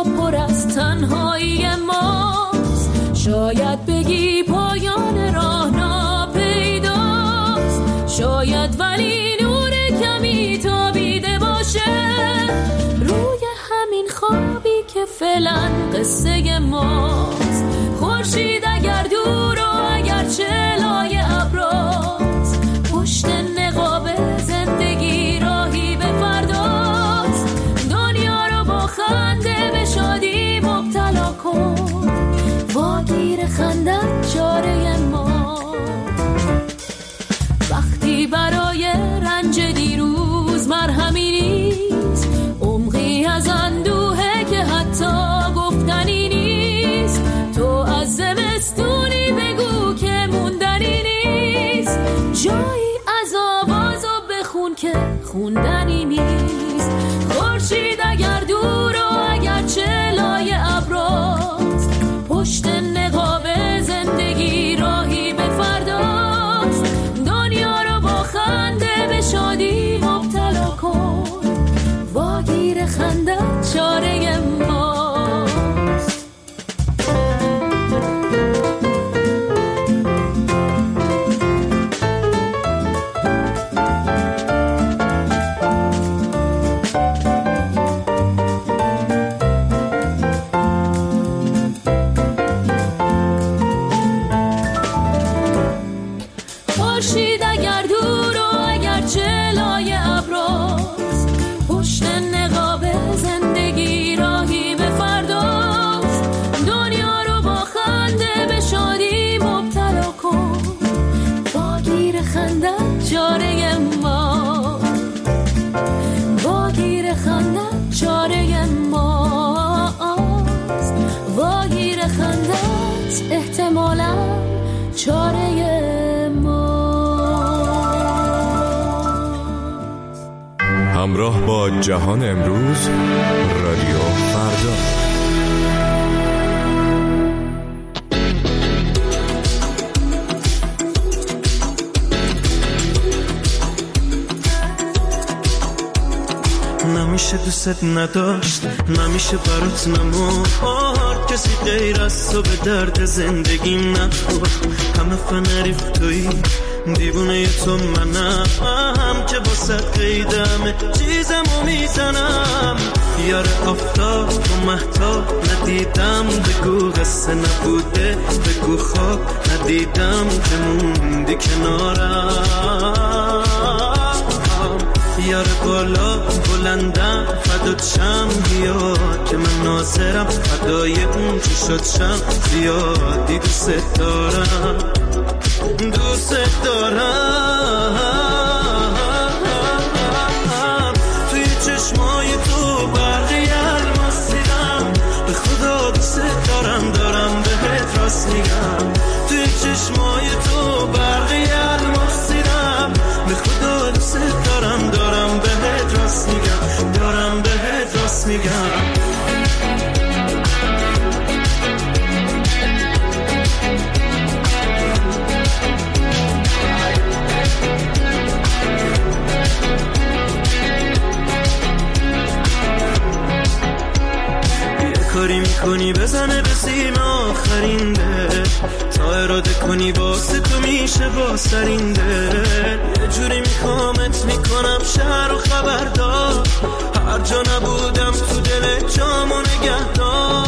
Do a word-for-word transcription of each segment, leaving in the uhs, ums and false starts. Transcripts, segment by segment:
ها پر از تنهایی ماست. شاید بگی پایان راه ناپیداست، شاید ولی نور کمی تابیده باشه روی همین خوابی که فعلا قصه ماست. خورشید اگر دور و اگر چلای ابراست، پشت نقاب زندگی راهی به فرداست. دنیا رو با خنده به شادی مبتلا کن، واگیر خندت چاره ما. وقتی برای رنج دیروز مرهمی نیست، عمقی از اندوهه که حتی گفتنی نیست. تو از زمستونی بگو که موندنی نیست، جایی از آوازو بخون که خوندنی نیست. خورشید اگر دور و اگر چلای ابراست، پشت نقاب زندگی راهی به فرداست. دنیا رو با خنده به شادی مبتلا کن، واگیر خندت چاره ماست. خورشید اگر دور و اگر چلای ابراست، پشت نقاب زندگی راهی به فرداست. دنیا رو با خنده به شادی مبتلا کن، واگیر خندت چاره ما، واگیر خندت چاره ماست. واگیر خندت احتمالاً چاره ما. همراه با جهان امروز، رادیو فردا. نمیشه دوست نداشت، نمیشه برات نمورد، کسی غیر از تو به درد زندگیم نخورد. همه فنریف توی دیوونه تو منم که با صد قیدمه چیزمو میزنم. یار آفتاب و مهتاب ندیدم، بگو قصه نبوده، بگو خواب ندیدم که موندی کنارم. یار بالا بلندم فدات شم، بیا که من ناظرم فدای اون چی شد شم. زیادی دوست دارم، دوست دارم. توی چشمای تو برقی الماس دیدم، به خدا دوست دارم، دارم بهت راست میگم. توی چشمای تو برقی الماس دیدم، به خدا دوست دارم، دارم بهت راست میگم، دارم بهت راست میگم. کاری میکنی بزنه به سیم آخرین ده، تا اراده کنی واسه تو میشه با سرین ده. یه جوری میخوامت میکنم شهر و خبردار، هر جا نبودم تو دل جامو نگهدار.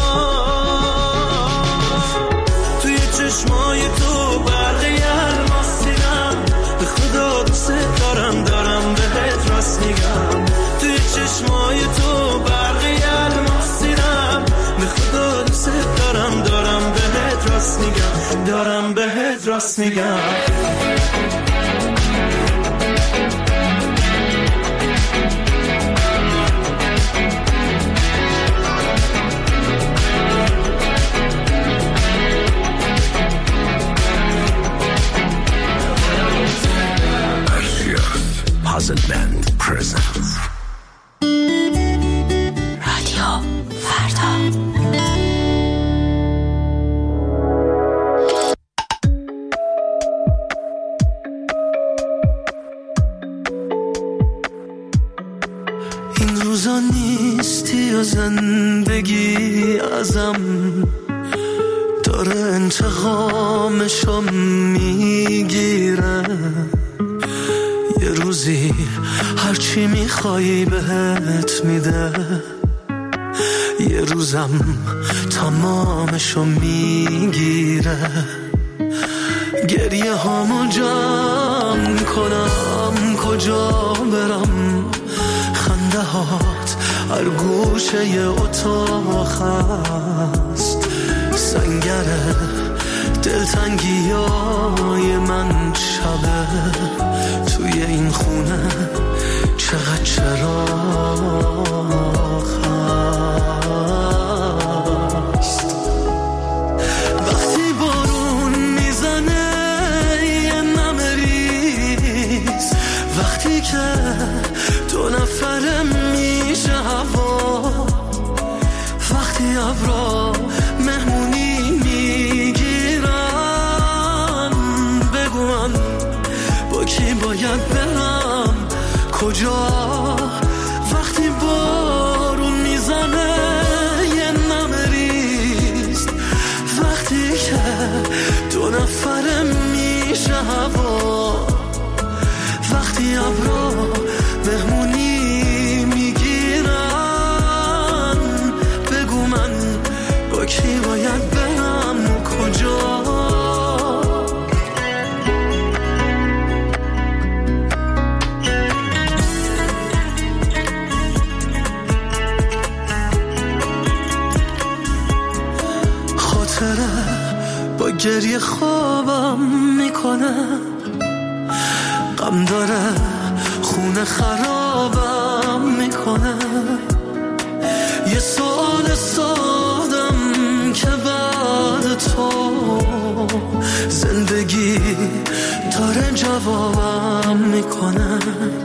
توی چشمای تو برقی الماس دیدم، به خدا دوست دارم، دارم بهت راست میگم. توی چشمای تو برقی الماس دیدم، به خدا دوست دارم، دارم بهت راست میگم، دارم بهت راست میگم. Puzzle Band presents رادیو فردا. زندگی ازم داره انتقامشو میگیره. یه روزی هرچی میخوایی بهت میده، یه روزم تمامشو میگیره. گریه هامو جمع کنم کجا برم، خنده هات هر گوشه ی اتاق هست. سنگره دلتنگی های من شبه توی این خونه چقدر چراغ هست. وقتی بارون میزنه یه نمریز، وقتی که دو نفره میشه هوا، وقتی ابرا مهمونی میگیرن، بگو من با کی باید برم کجا. وقتی بارون میزنه یه نمریز، وقتی که دو نفره میشه هوا، وقتی ابرا مهمونی میگیرن، بگو من با کی باید برم کجا. خاطره با گریه خوابم میکنه، غم داره خونه خرابم میکنه. یه سوال سادم که بعد تو زندگی داره جوابم میکنه.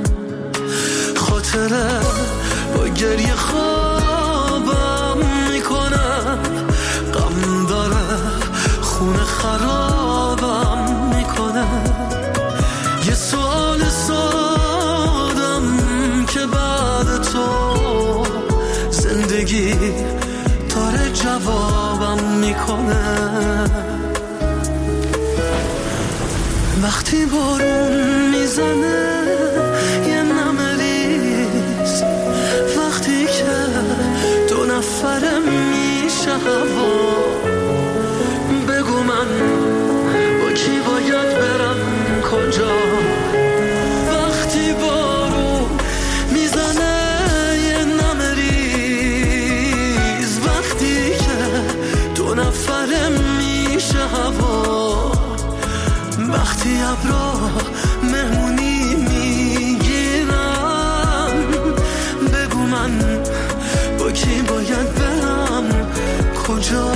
خاطره با گریه خوابم میکنه، غم داره خونه خرابم میکنه. یه سوال سادم که بعد تو زندگی داره جوابم میکنه. وقتی بارون میزنه یه نمریز، وقتی که دو نفره میشه هوا، بگو من با کی باید برم کجا. وقتی بارون میزنه یه نمریز، وقتی که دو نفره میشه هوا، وقتی ابرا مهمونی میگیرم، بگو من با کی باید برم کجا.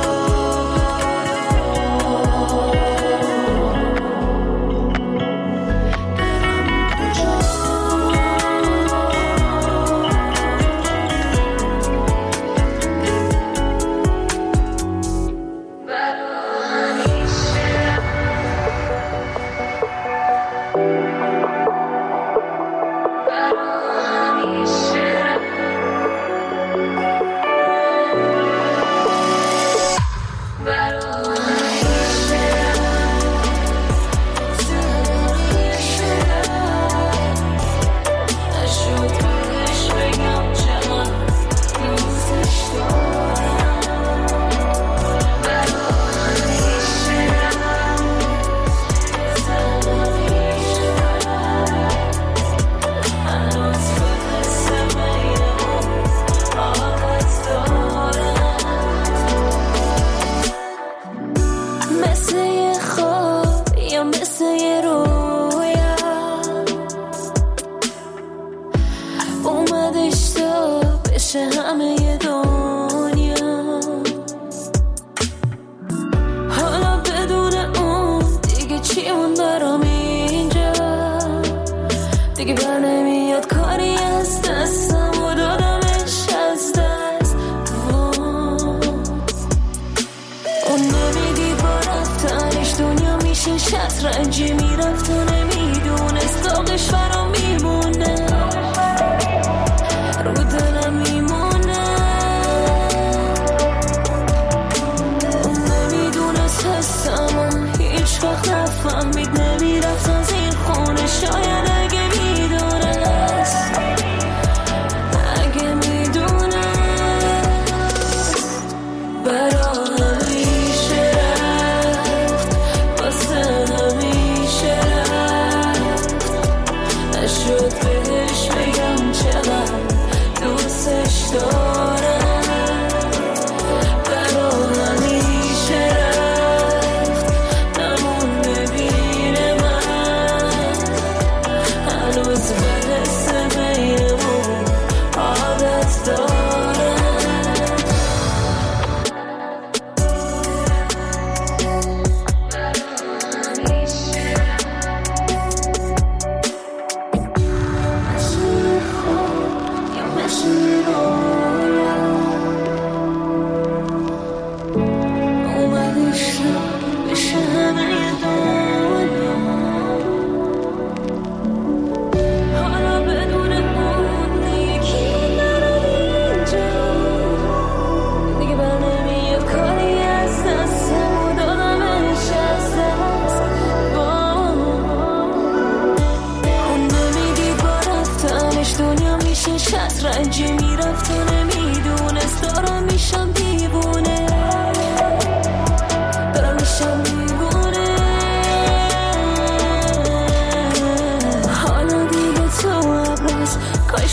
شطرنجی میرفت و نمیدونست داغش فرام میمونه، رو دلم میمونه.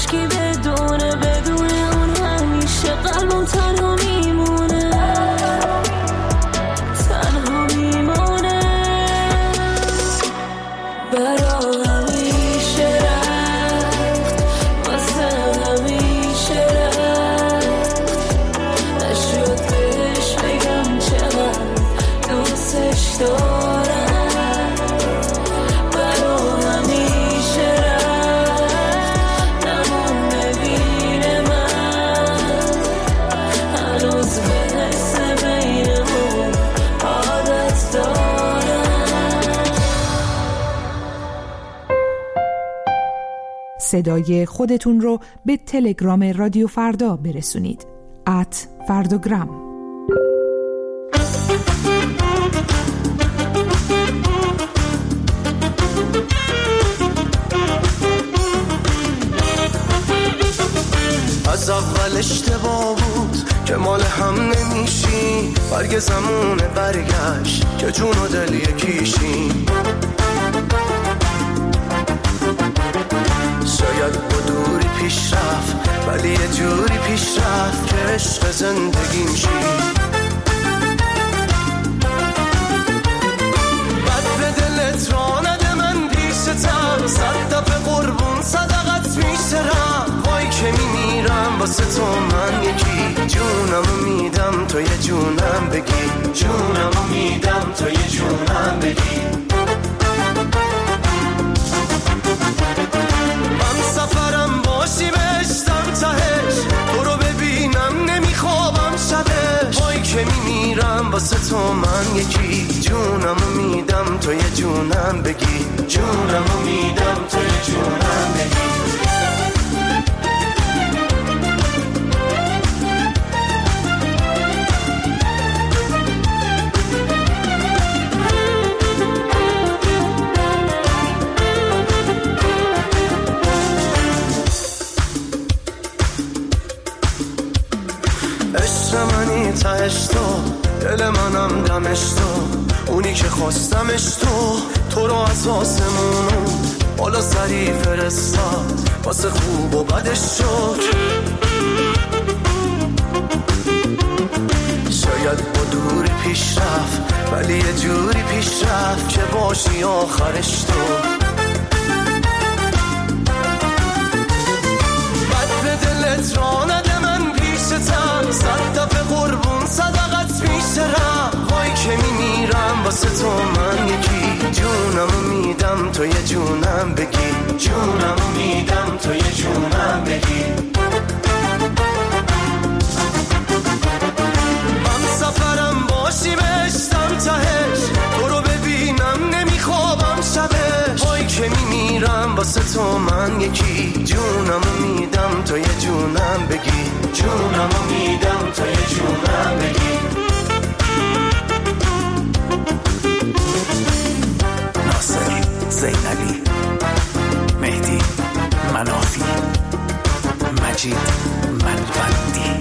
هیچکی بدونه، بدون اون همیشه قلبم تنها میمونه، تنها میمونه. برا همیشه رفت، واسه همیشه رفت، نشد بهش بگم چقدر دوستش دارم. برا همیشه رفت، نمونه بین من، هنوز به حس بینمون عادت دارم. صدای خودتون رو به تلگرام رادیو فردا برسونید. ات فردوگرام. از اول اشتباه بود که مال هم نمیشی، برگ زمونه برگشت که جون و دل یکیشیم. شاید با دوری پیش رفت، ولی یه جوری پیش رفت که عشق زندگیم شی. بد به دلت را نده، من پیشتم، صد دفعه قربون صدقت میشترم. وای که میمیرم واسه تو من یکی، جونمو میدم تو یه جونم بگی، جونمو میدم تو یه جونم بگی. من سفرم باشی بشتم تهش، تو رو ببینم نمیخوابم شبش. وای که میمیرم واسه تو من یکی، جونمو میدم تو یه جونم بگی، جونمو میدم تو یه جونم بگی. تهش تو، دل منم دمش تو، اونی که خواستمش تو، تو رو از آسمونو بالا سری فرستاد، واسه خوب و بدش شد. شاید با دوری پیش رفت، ولی یه جوری پیش رفت که باشی آخرش تو. بد به دلت را نده، من پیشتم، صد دفعه قربون صدقت میشترم. وای که میمیرم واسه تو من یکی، جونمو میدم تو یه جونم بگی، جونمو میدم تو یه جونم بگی. من سفرم باشی بشتم تهش، تو رو ببینم نمیخوابم شبش. وای که میمیرم واسه تو من یکی، جونمو میدم تو یه جونم بگی، جونمو میدم تو یه جونم بگی. ناصر، زینبی، مهدی، منافی، مجید، منوندی.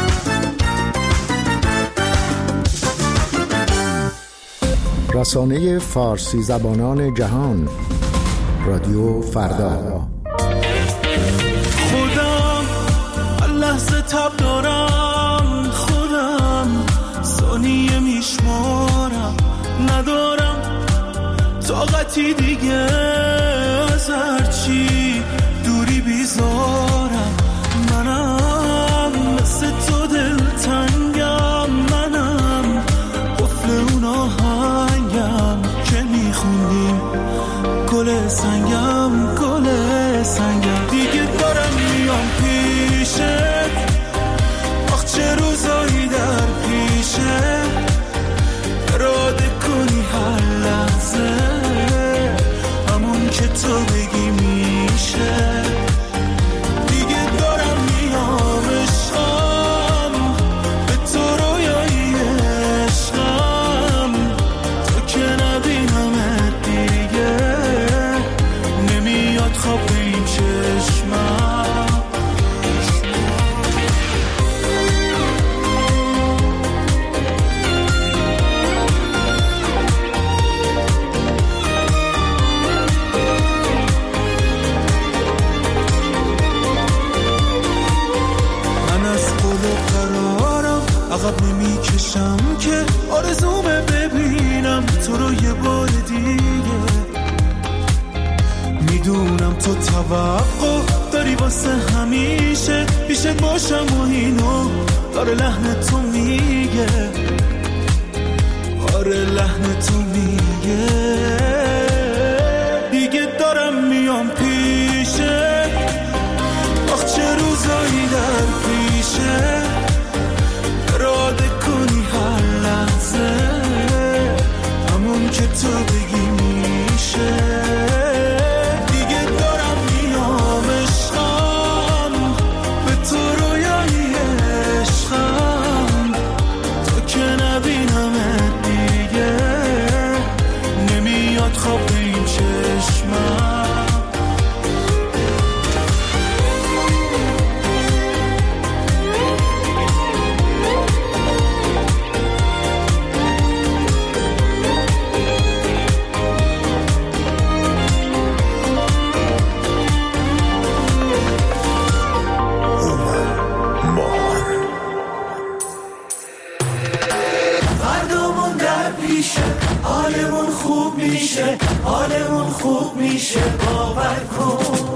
رسانه فارسی زبانان جهان، رادیو فردا. خودم لحظه تب دارم، خودم ثانیه میشمارم، ندارم طاقتی دیگه از هرچی دوری بیزارم. منم مثل تو دلتنگم، منم قفل اون آهنگم که میخوندیم، گل سنگم گل سنگم. دیگه دارم میام پیشت، آخ چه روزایی در پیشه، اراده کنی هر لحظه همون عقب نمیکشم که آرزومه ببینم تو رو یه بار دیگه. میدونم تو توقع داری واسه همیشه پیشت باشم و اینو داره لحن تو میگه، آره لحن تو میگه. دیگه دارم میام پیشه، آخ چه روزایی در پیشه، اراده کنی هر لحظه همون که تو بگی میشه. دیگه دارم میام عشقم به تو رویایی عشقم، تو که نبینم دیگه نمیاد خواب به این چشمم. حالمون خوب میشه، حالمون خوب میشه، باور کن.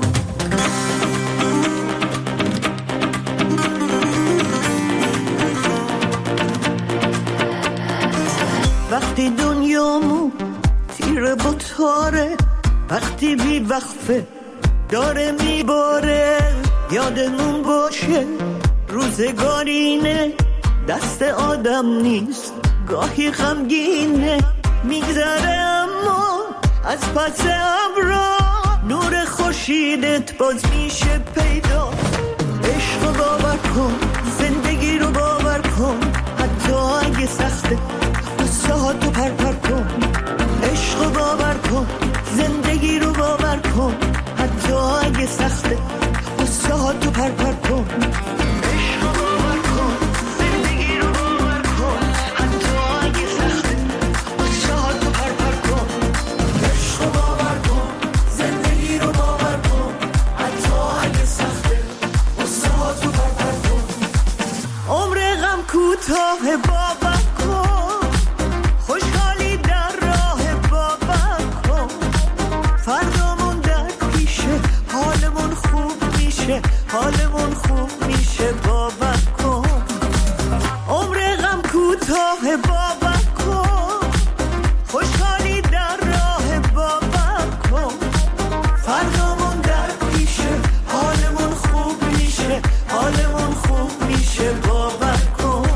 وقتی دنیامون تیره با تاره، وقتی بی وقفه داره میباره، یادمون باشه روزگارینه، دست آدم نیست گاهی غمگینه، میگذره اما از پس ابرا نور خورشیدت باز میشه پیدا. عشق رو باور کن، زندگی رو باور کن، حتی اگه سخته قصه ها تو پر پر کن. عشق رو باور کن، زندگی رو باور کن، حتی اگه سخته قصه ها تو پر پر کن. کوتاه باور کن، خوشحالی در راه باور کن، فردامون در پیشه، حالمون خوب میشه، حالمون خوب میشه، باور کن. عمر غم کوتاه باور کن، خوشحالی در راه باور کن، فردامون در پیشه، حالمون خوب میشه، حالمون خوب میشه، باور کن.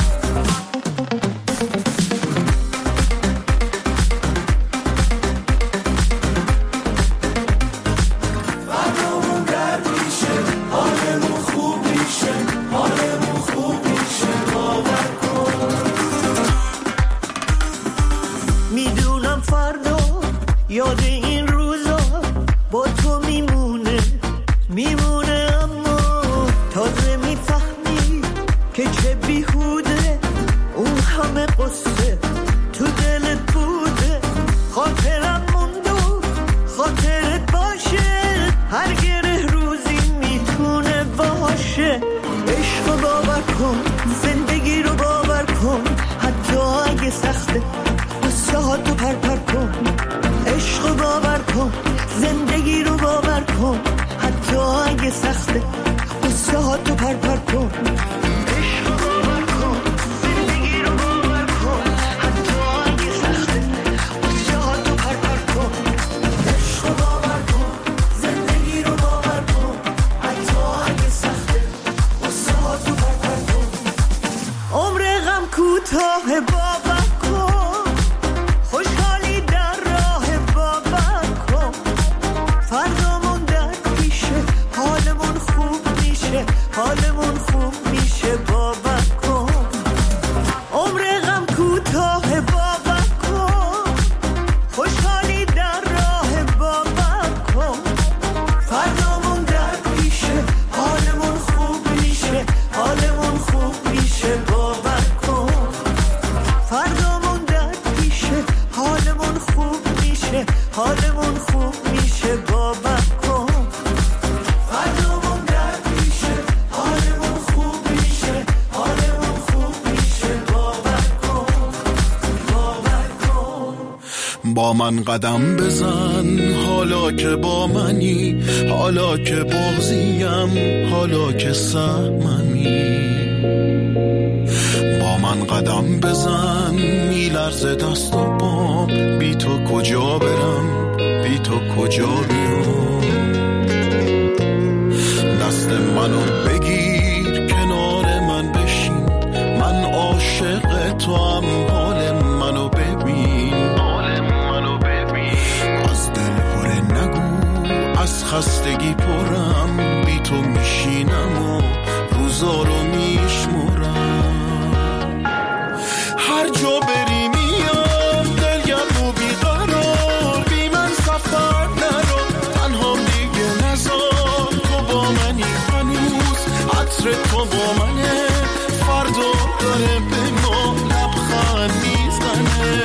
یاد این روزا با تو میمونه میمونه، اما تازه میفهمی که چه بیهوده اون همه قصه تو دلت بوده. خاطرم موندو خاطرت باشه، هر گره روزی میتونه باشه. عشق رو باور کن، زندگی رو باور کن، حتی اگه سخته قصه ها تو پر پر کن. عشق رو باور کن، زندگی رو باور کن، حتی اگه سخته قصه ها تو پر پر کن. عشق رو باور کن، زندگی رو باور کن، حتی اگه سخته قصه ها تو پر پر کن. عشق رو باور کن، زندگی رو باور کن، حتی اگه سخته قصه ها تو پر پر کن. عمر غم کوتاه باور کن، خوشحالی در راه باور کن، فردامون در پیشه، حالمون خوب میشه، حالمون خوب میشه، باور کن. عمر غم کوتاه باور کن، خوشحالی در راه باور کن، فردامون در پیشه، حالمون خوب میشه، حالمون خوب میشه، باور کن. فردامون در پیشه، حالمون خوب میشه، حالمون خوب میشه، باور کن. فردامون در پیشه، حالمون خوب میشه، حالمون خوب میشه. با من قدم بزن حالا که با منی، حالا که بغضیم، حالا که سهممی. با من قدم بزن میلرزه دست و پام، بی تو کجا برم، بی تو کجا بیام. دست منو بگیر کنار من بشین، من عاشق تو هم، حال منو ببین، حال منو ببین. از دل هره نگو، از خستگی پرم، بی تو میشینم و روزا رو میشمرم. هر جا بری میام دلگرم و بیقرار، بی من سفر نرو، تنها دیگه نزار. تو با منی هنوز، عطر تو با منه، فردا داره به ما لبخند میزنه.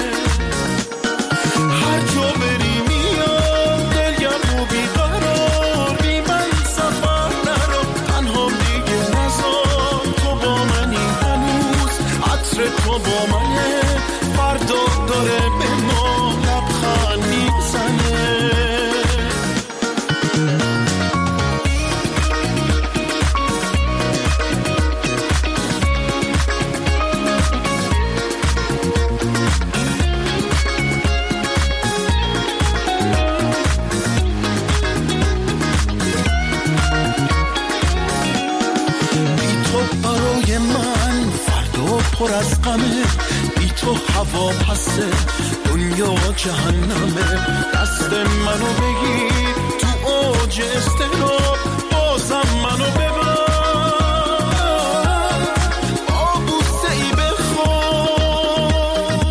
هر جا بری میام دلگرم و بیقرار، بی من سفر نرو، تنها دیگه نزار. تو با منی هنوز، عطر تو با منه، فردا داره به ما لبخند میزنه. پر از غمه، بی تو هوا پسه، دنیا جهنمه. دست منو بگیر تو اوج استراب، بازم منو ببر، با بوسه ای بخواب.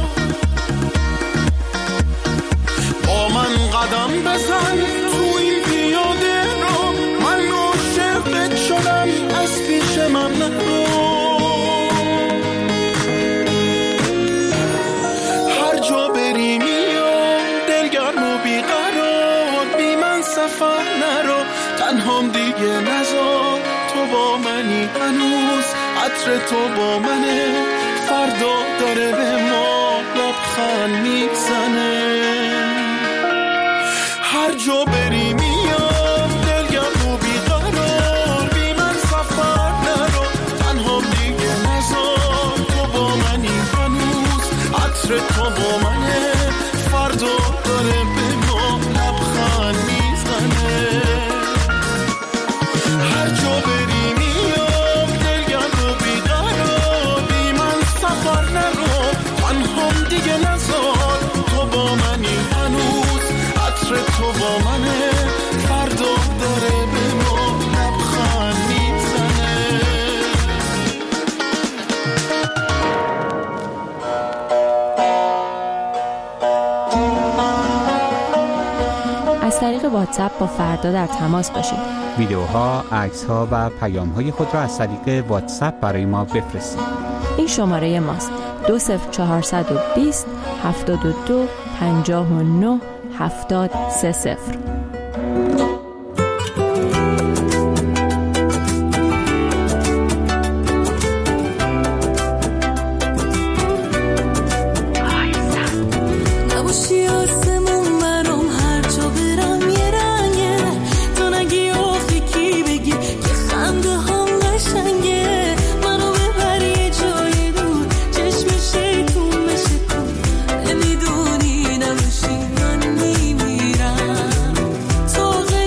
با من قدم بزن تو این پیاده رو، من عاشقت شدم، از پیش من نرو. سفر نرو، تنهام دیگه نزار. تو با منی هنوز، عطر تو با منه، فردا داره به ما لبخند میزنه. هر جا بری میام دلگرم و بیقرار، بی من سفر نرو، تنهام دیگه نزار. تو با منی هنوز، عطر تو با منه، فردا داره به ما لبخند میزنه. هر جا بری میام دلگرم و بیقرار، بی من سفر نرو، تنهام دیگه نزار. تو با منی هنوز، عطر تو با منه، فردا داره به ما لبخند میزنه. از طریق واتساپ با فردا در تماس باشید. ویدیوها، عکس‌ها و پیام‌های خود را از طریق واتساپ برای ما بفرستید. این شماره ماست: دو صفر چهارصد و بیست هفتاد و دو پنجاه و نه هفتاد سه صفر. میدونی نباشی من میمیرم. تو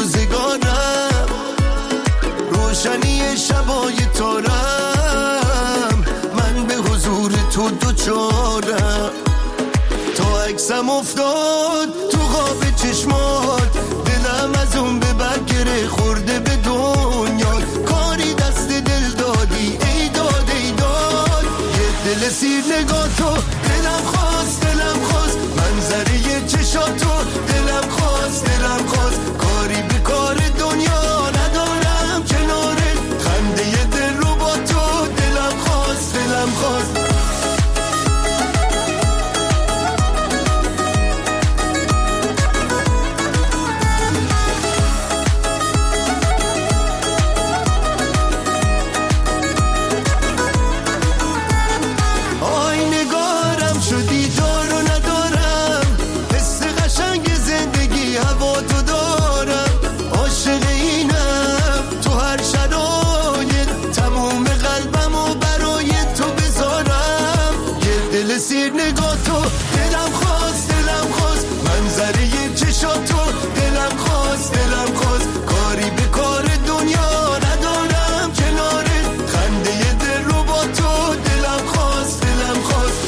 روزگارم، روشنی شبای تارم، من به حضور تو دوچارم. تا عکسم افتاد تو خواب چشمات، دلم از اون به بر گره خورده به دنیا. کاری دست دل دادی ای داد ای داد، یه دل سیر نگاه تو دلم خواست دلم خواست، منظره چشاتو دلم خواست دلم خواست. کاری به کار دنیا ندارم کنارت، خنده دل رو با تو دلم خواست دلم خواست. سیر نگاه تو دلم خواست دلم خواست، منظره چشاتو دلم خواست دلم خواست. کاری به کار دنیا ندارم کنارت، خنده دل رو با تو دلم خواست دلم خواست.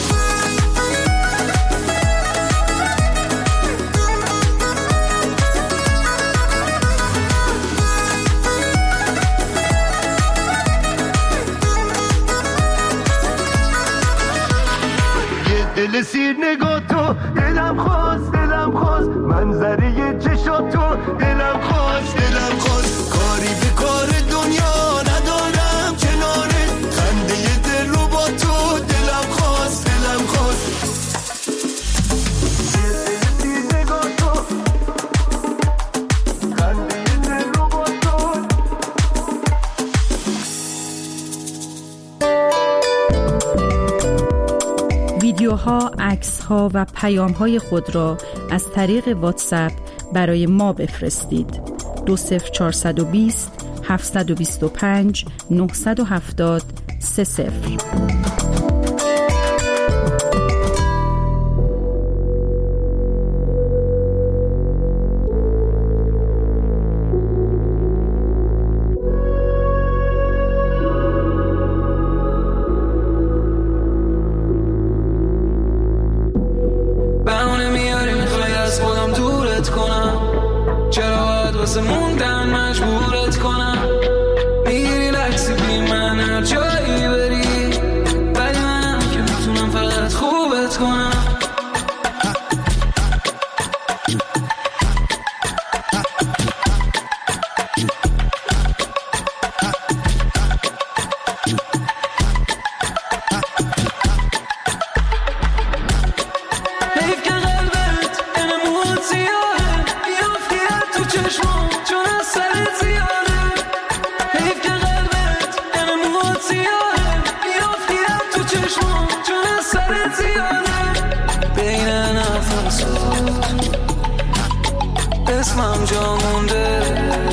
دل سیر نگاه تو دلم خواست دلم خواست، منظره چشاتو دلم خواست دلم خواست. کاری به کار دنیا ندارم کنارت، خنده دل رو با تو دلم خواست دلم خواست. دل سیر نگاه تو، خنده دل رو با تو. ویدیوها، عکس‌ها و پیام‌های خود را از طریق واتساپ برای ما بفرستید. دو صفر چهارصد و بیست هفتصد و بیست و پنج نهصد و هفتاد سه صفر. واسه موندن مجبورت کنم، میگیری لکسی بی من هر جایی بری، ولی منم که میتونم فقط خوبت کنم. اسمم جا مونده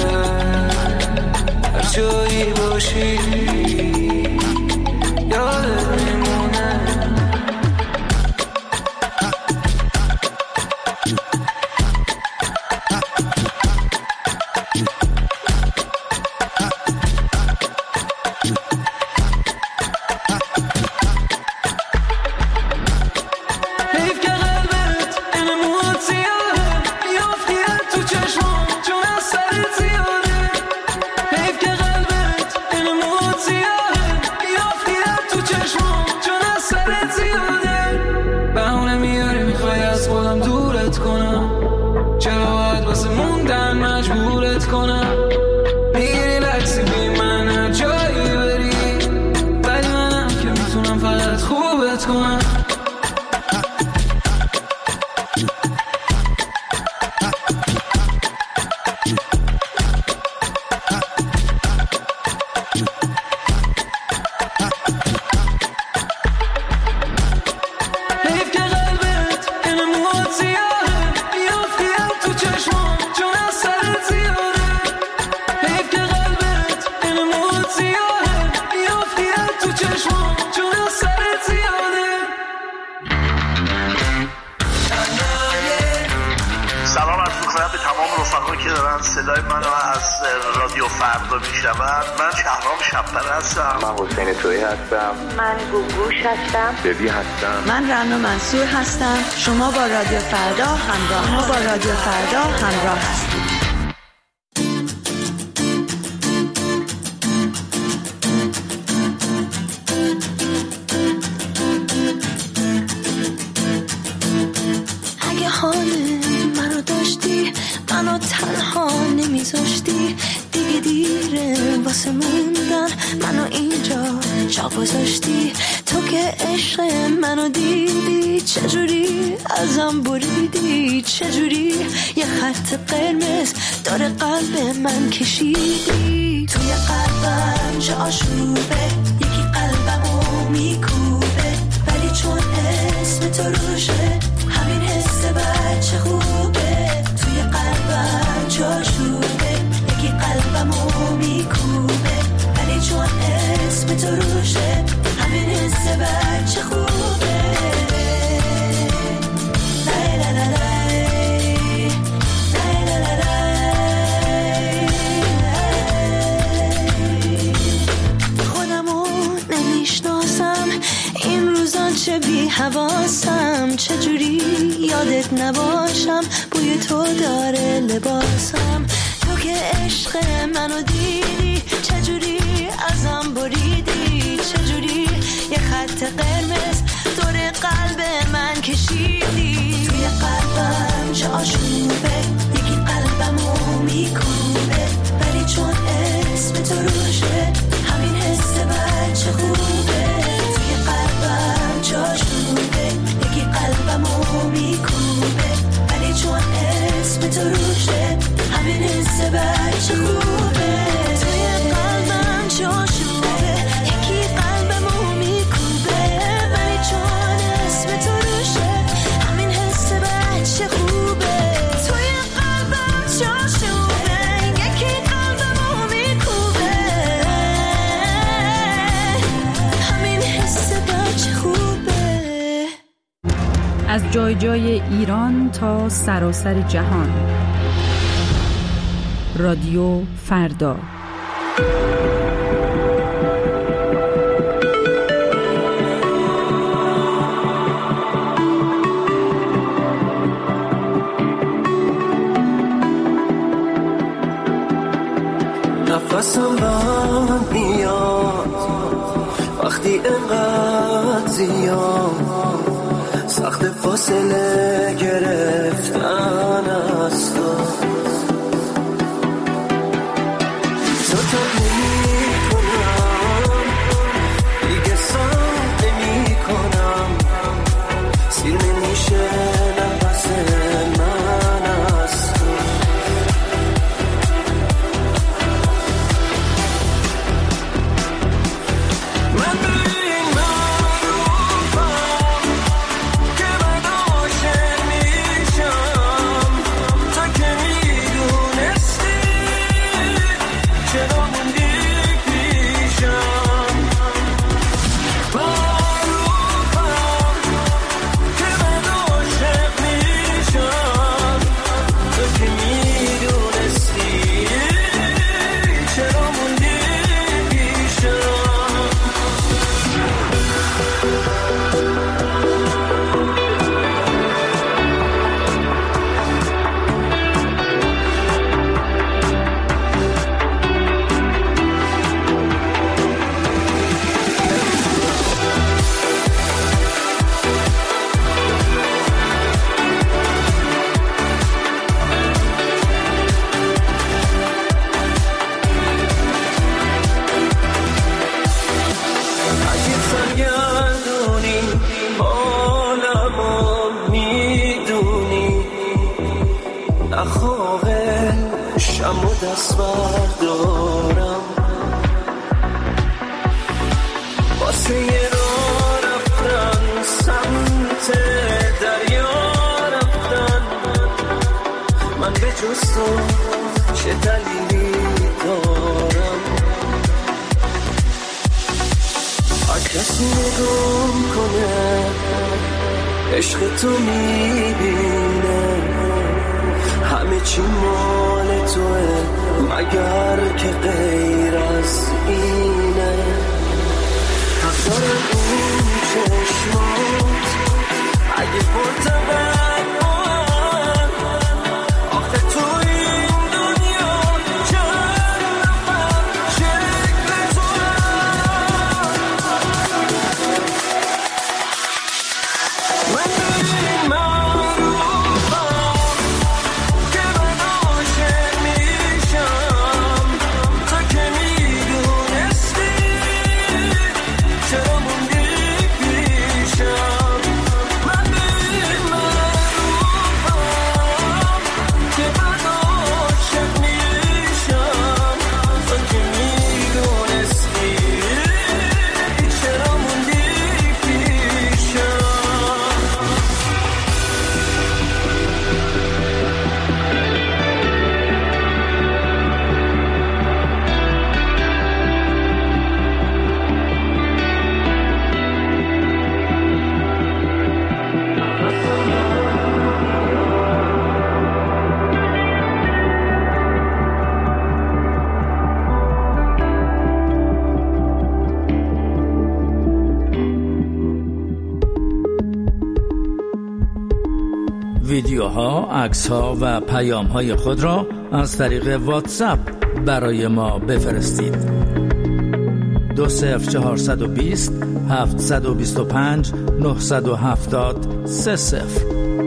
هر جایی باشی یادت میمونه. Yeah. صدای منو از رادیو فردا میشنون. من شهرام شب‌پره هستم. من حسین تویی هستم. من گوگوش هستم. ببی هستم. من رنا منصور هستم. شما با رادیو فردا همراه ما با رادیو فردا همراه هستید. اگه حال منو داشتی منو تنها نمیذاشتی، دیگه دیره واسه موندن منو اینجا جا گذاشتی. تو که عشق منو دیدی چجوری ازم بریدی، چجوری یه خط قرمز داره قلب من کشیدی. توی قلبم چه آشوبه، یکی قلبمو میکوبه، ولی چون اسم تو روشه همین حس بچه خوبه. توی قلبم چه آشوبه، یکی قلبمو میکوبه، ولی چون اسم تو روشه همین حس بچه خوبه. لای لای لای لای لای لای. خودمو نمیشناسم این روزا، چه بی حواسم، چجوری یادت نباشم، بوی تو داره لباسم. تو که عشق منو دیدی چجوری ازم بریدی، چجوری یه خط قرمز دور قلب من کشیدی. توی قلبم چه آشوبه، یکی قلبمو میکوبه، ولی چون اسم تو روشه همین حس بچه خوبه. توی قلبم چه آشوبه، یکی قلبمو میکوبه، ولی چون اسم تو روشه همین حس بچه خوبه. توی قلبم چه آشوبه، یکی قلبمو میکوبه، ولی چون اسم تو روشه همین حس بچه خوبه. توی قلبم چه آشوبه، یکی قلبمو میکوبه، همین حس بچه خوبه. از جای جای ایران تا سراسر جهان، رادیو فردا. نفسم بند میاد وقتی اینقدر زیاد، سخت فاصله گرفتن از تو. زودت نمی کنم دیگه، سام نمی کنم، سیر نمیشه نفس من از تو. من به این معروفم که من عاشق میشم، تا که میدونستی چرا موندی پیشم. معروفم که من عاشق میشم، تا که میدونستی چرا موندی پیشم. اگه سرگردونی حالمو میدونی، نخواهه شم و دست بردارم، واسه یه راه رفتن سمت دریا رفتن. من به جز تو چه دلیلی دارم، کسی نگم کنه عشق تو میبینه، همه چی مال توه که غیر از اینه. حق داره اون چشمات اگه پرتبه ویدیوها، عکس‌ها و پیام‌های خود را از طریق واتساپ برای ما بفرستید. دو صفر چهارصد و بیست هفتصد و بیست و پنج نهصد و هفتاد سه صفر.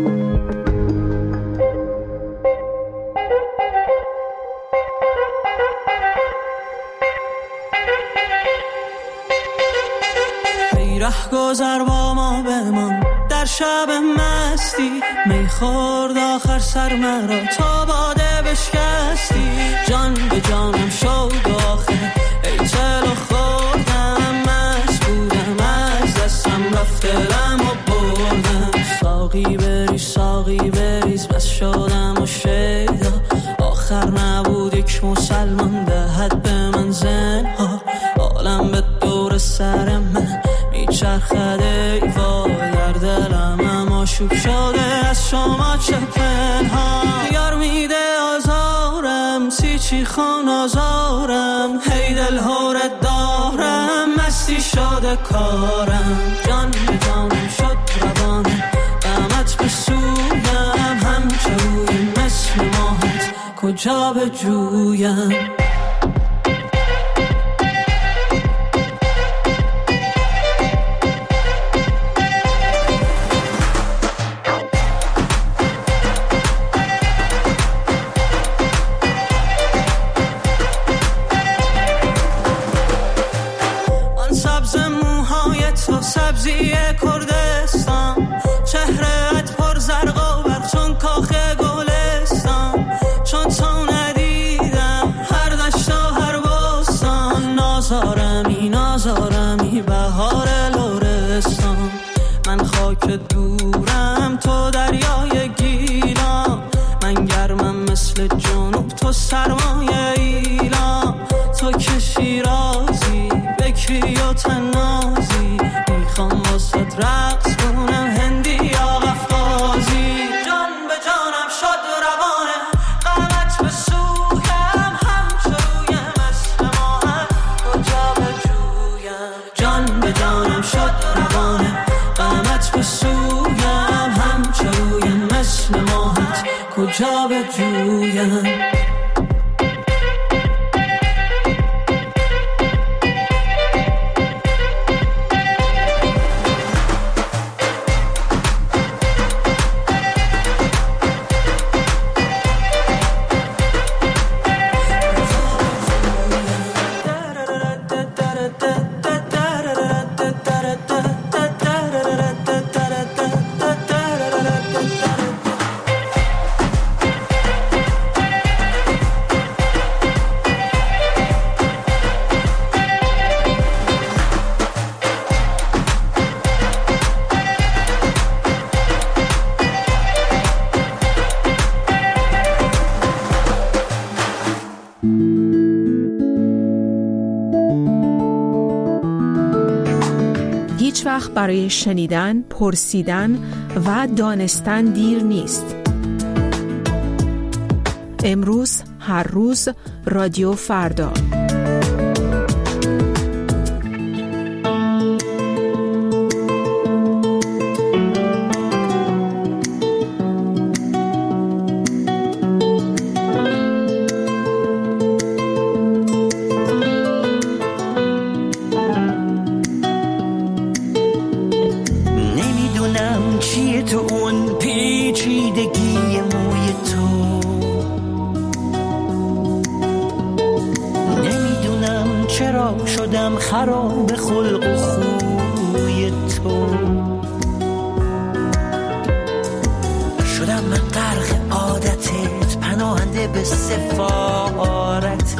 ای رهگذر با ما بمان در شب مستی، می خورد آخر سر مرا تا باده بشکستی. جان به جانم شد آخه ای چلو خوردم، مست بودم از دستم رفت دلم و بردم. ساقی بریز ساقی بریز بس شدم و شیدا، آخر نبود یک مسلمان دهد به من زنها. عالم به دور سر من میچرخد ای وای، در دلم اما شوک شده از شما چه پنهان. یار میده آزارم سیچی خان آزارم، هی دل هورت دارم مستی شده کارم. جان به جانم شد روانم غمت به سویم، همچه روی مثل ماهت کجا به جویم. سبزی کردستان، چهرهت پر زرق و برق چون کاخ گلستان. چون تو ندیدم هر دشت و هر بستان، نازارمی نازارمی بهار لرستان. من خاک دورم تو دریای گیلان، من گرمم مثل جنوب تو سرمایه ایلان. تو که شیرازی بکری و تنازی، میخوام واسه رقص کنم هندی یا قفقازی. جان به جانم شد روانه غمت به سویم، همچه رویم مثل ماهت کجا به جویم. جان به جانم شد روانه غمت به سویم، همچه رویم مثل ماهت کجا به جویم. هیچ وقت برای شنیدن، پرسیدن و دانستن دیر نیست. امروز هر روز رادیو فردا. خراب خلق و خوی تو شدم من غرق عادتت، پناهنده به سفارتت،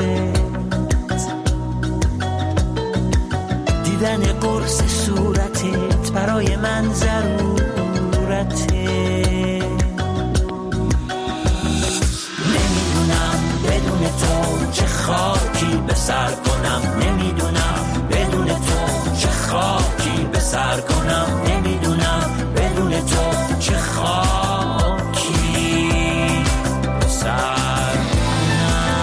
دیدن قرص صورتت برای من ضرورته. نمیدونم بدون تو چه خاکی به سر کنم، نمیدونم بدون تو چه خاکی به سر کنم، نمیدونم بدون تو چه خاکی به سر کنم.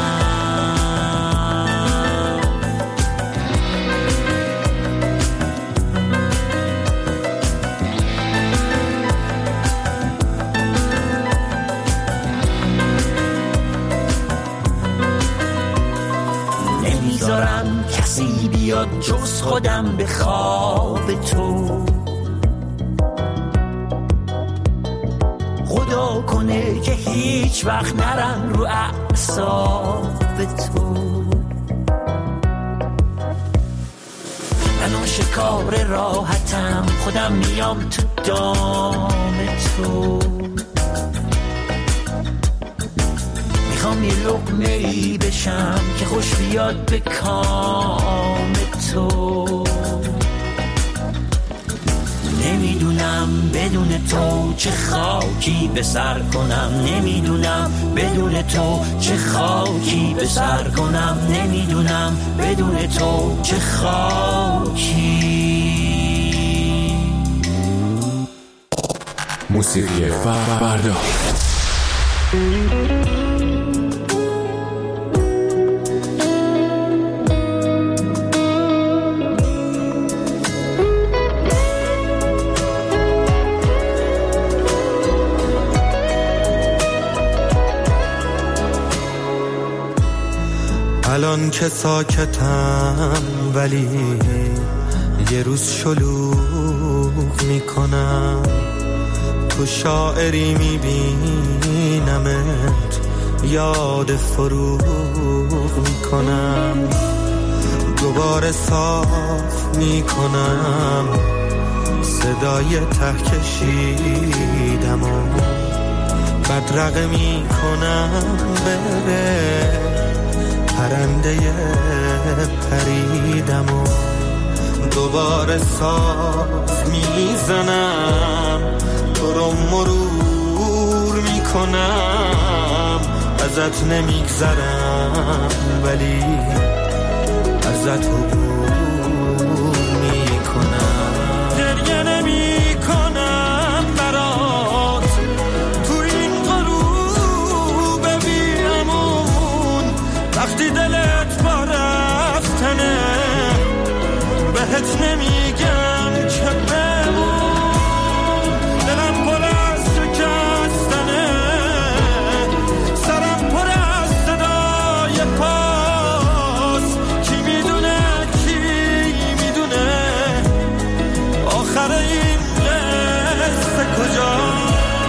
نمیذارم کسی بیاد جز خودم به خواب تو، خدا کنه که هیچ وقت نرم رو اعصاب تو. من آشکار راحتم، خودم میام تو دام تو، میخوام یه لقمه ای بشم که خوش بیاد به کام تو. نمیدونم بدون تو چه خاکی به سر کنم، نمیدونم بدون تو چه خاکی به سر کنم، نمیدونم بدون تو چه خاکی. موسیقی فردا. الان که ساکتم ولی یه روز شلوغ میکنم، تو شاعری میبینمت یاد فروغ میکنم، دوباره صاف میکنم صدای ته کشیدم و بدرقه میکنم بره پرنده پریدم و دوباره صاف میزنم، تو رو مرور میکنم، ازت نمیگذرم ولی ازت عبور میکنم. گریه نمیکنم برات تو این غروب بیامون، وقتی دلت با رفتنه بهت نمیگم که بمون، دلم پر از شکستنه، سرم پر از صدای پاس، کی میدونه کی میدونه آخر این قصه کجاست.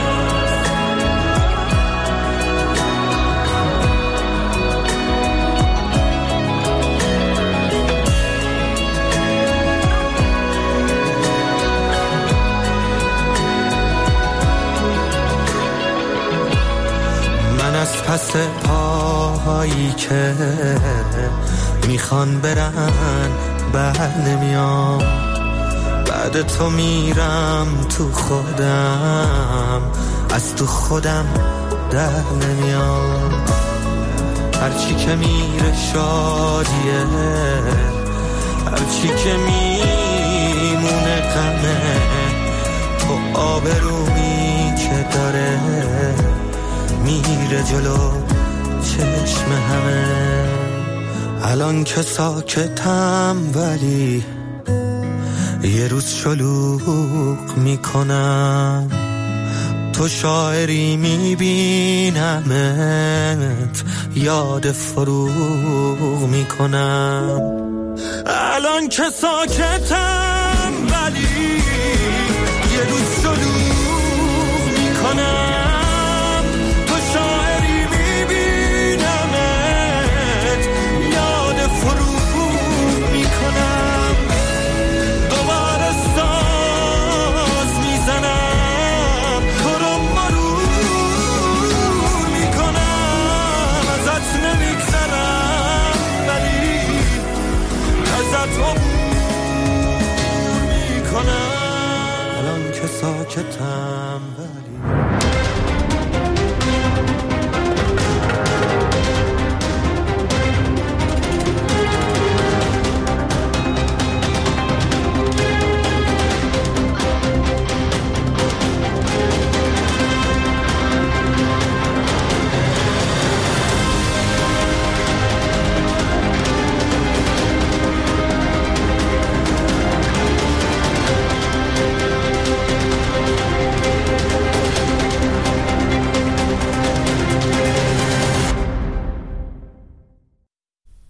از پس پاهایی که میخوان برن بر نمیام، بعد تو میرم تو خودم، از تو خودم در نمیام. هرچی که میره شادیه، هرچی که میمونه غمه، تو آبرومی که داره میره جلو چشم همه. الان که ساکتم ولی یه روز شلوغ میکنم، تو شاعری میبینمت یاد فروغ میکنم. الان که ساکتم ولی یه روز شلوغ میکنم، تو شاعری میبینمت یاد فروغ میکنم. دوباره ساز میزنم، تو رو مرور میکنم، ازت نمیگذرم ولی ازت عبور میکنم. الان که ساکتم ولی